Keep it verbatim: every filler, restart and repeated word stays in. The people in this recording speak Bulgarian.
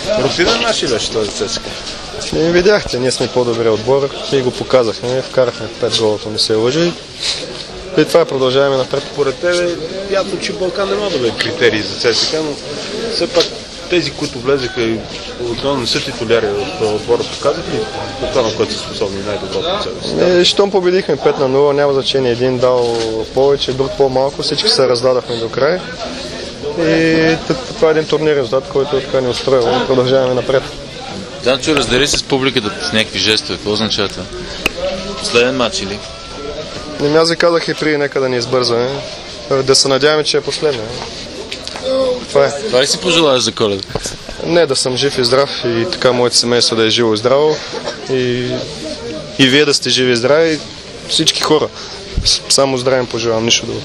Рутинен мач ли беше този ЦСКА? Не видяхте, ние сме по-добри отбор и го показахме. Вкарахме пет голата, не се лъжи. И това продължаваме напред. Поред тебе, явно, че Балкан не може да бъде критерий за ЦСКА, но все пак тези, които влезеха и обикновено не са титуляри в отбора, показаха ли това, на което са способни най-доброто от себе си? Щом победихме пет на нула, няма значение един дал повече, друг по-малко, всички се раздадахме до край. И това е един турнирен резултат, който така ни устроил. Продължаваме напред. Данчо, раздели се с публиката с някакви жестове. Какво означава това? Последен матч или? Не, аз ви казах и преди, нека да ни избързаме. Да се надяваме, че е последен. Това е. Това ли си пожелаеш за Коледа? Не, да съм жив и здрав и така моето семейство да е живо и здраво. И, и вие да сте живи и здрави, и всички хора. Само здраве им пожелавам, нищо друго.